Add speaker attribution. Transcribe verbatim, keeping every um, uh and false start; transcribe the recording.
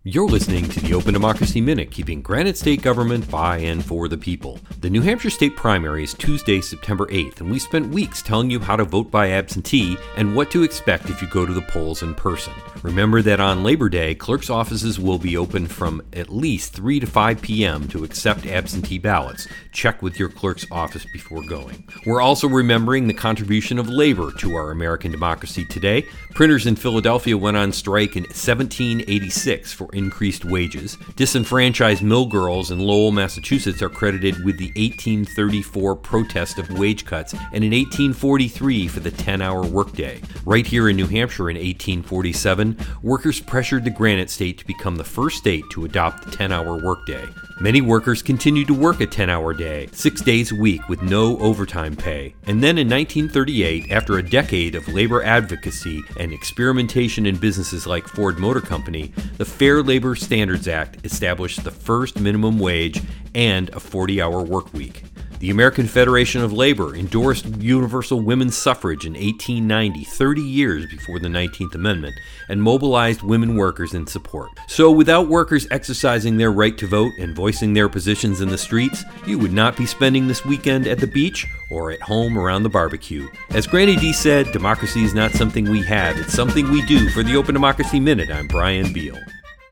Speaker 1: You're listening to the Open Democracy Minute, keeping Granite State government by and for the people. The New Hampshire state primary is Tuesday, September eighth, and we spent weeks telling you how to vote by absentee and what to expect if you go to the polls in person. Remember that on Labor Day, clerks' offices will be open from at least three to five p.m. to accept absentee ballots. Check with your clerk's office before going. We're also remembering the contribution of labor to our American democracy today. Printers in Philadelphia went on strike in seventeen eighty-six for increased wages. Disenfranchised mill girls in Lowell, Massachusetts are credited with the eighteen thirty-four protest of wage cuts and in eighteen forty-three for the ten-hour workday. Right here in New Hampshire in eighteen forty-seven, workers pressured the Granite State to become the first state to adopt the ten-hour workday. Many workers continued to work a ten-hour day, six days a week with no overtime pay. And then in nineteen thirty-eight, after a decade of labor advocacy and experimentation in businesses like Ford Motor Company, the Fair Labor Standards Act established the first minimum wage and a forty-hour work week. The American Federation of Labor endorsed universal women's suffrage in eighteen ninety, thirty years before the nineteenth Amendment, and mobilized women workers in support. So without workers exercising their right to vote and voicing their positions in the streets, you would not be spending this weekend at the beach or at home around the barbecue. As Granny D said, democracy is not something we have, it's something we do. For the Open Democracy Minute, I'm Brian Beal.